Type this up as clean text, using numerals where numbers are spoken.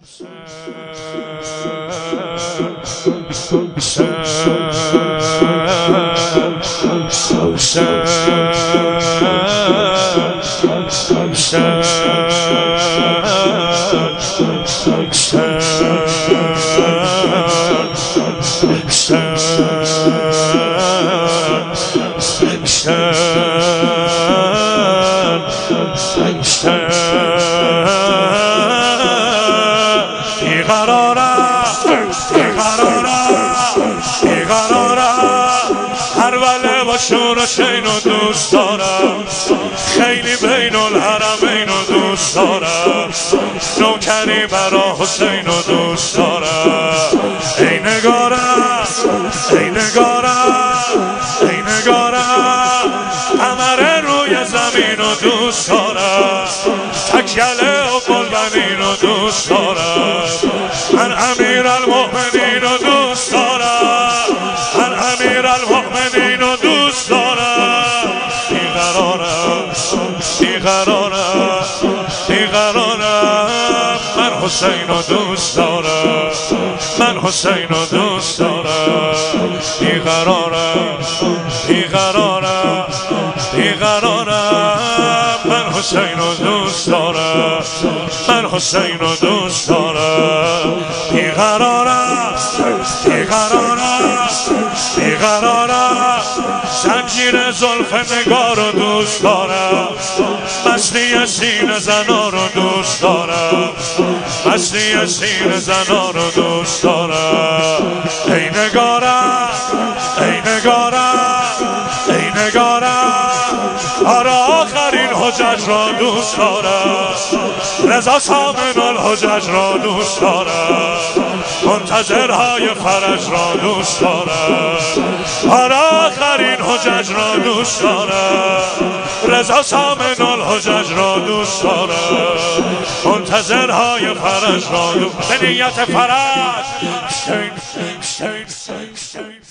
هر وله با شور و شین و دوست دارم، خیلی بین الحرمین و دوست دارم، نوکری برا حسین و دوست دارم. ای نگارم ای نگارم ای نگارم، قمر روی زمین و دوست دارم، تکیله و قلبنین و دوست دارم. من امیرالمؤمنین و دوست دارم، من امیرالمؤمنین و دوست دارم. بیقرارم بیقرارم بیقرارم، من حسین و دوست دارم، من حسین و دوست دارم. بیقرارم بیقرارم بیقرارم، من حسین و دوست دارم، من حسین و دوست دارم. بیقرارم بیقرارم بیقرارم، زنجیر زلف نگار رو دوست دارم، مستی سینه زنا رو دوست دارم، مستی سینه زنا رو دوست دارم. ای نگارم ای نگارم ای نگارم، آره آخرین حجج را دوست دارم، رضا سامن الحجج را دوست دارم، منتظرهای فرج را دوست دارم، آره آخرین حجج را دوست دارم، رضا سامن الحجج را دوست دارم، منتظرهای فرج را دوست دارم. به نیت فرج